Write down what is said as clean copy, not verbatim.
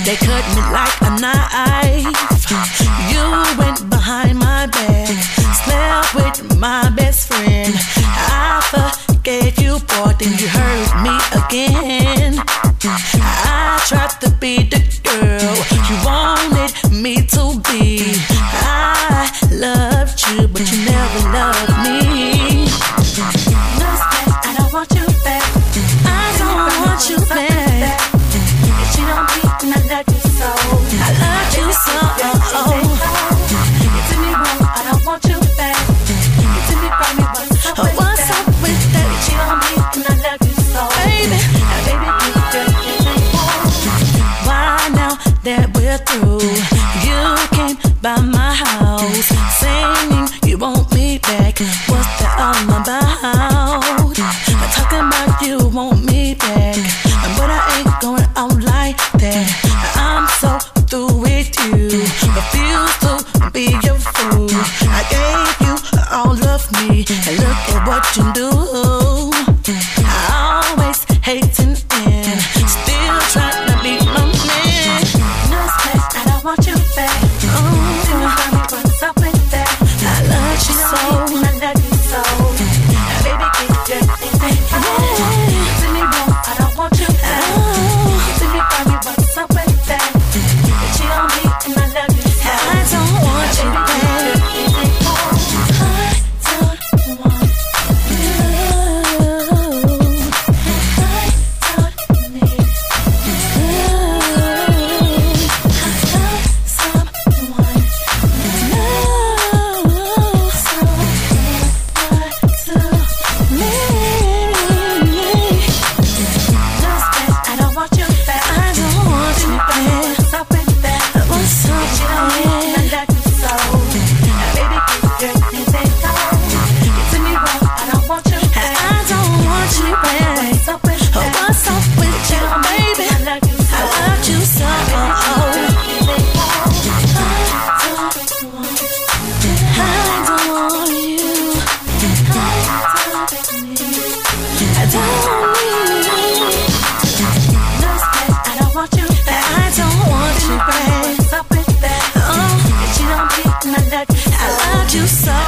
They cut me like a knife. You went behind my back, slept with my best friend. I forgave you, boy, then you hurt me again. I tried to be the girl you wanted me to be. I loved you, but you never loved me. I don't want you back. I don't want you back. If you don't beat, then I love you so. I love you so. You did me wrong, I don't want you back. You did me wrong, what's up with that? If you don't beat, then I love you so. Baby, baby, why now that we're through, you came by my house saying you want me back. What's that all about? Talking about you want me back, but I ain't going out like that. I'm so through with you, refuse to be your fool. I gave you all of me, and look at what you do. I always hating and still trying to be my man. No stress, I don't want you back. What's up with that? I love you so, I love you so. Baby, get your thing. Did me wrong, I don't want you back. Did me wrong, what's up with that? But you don't need, and I love you so. I don't want you back. You so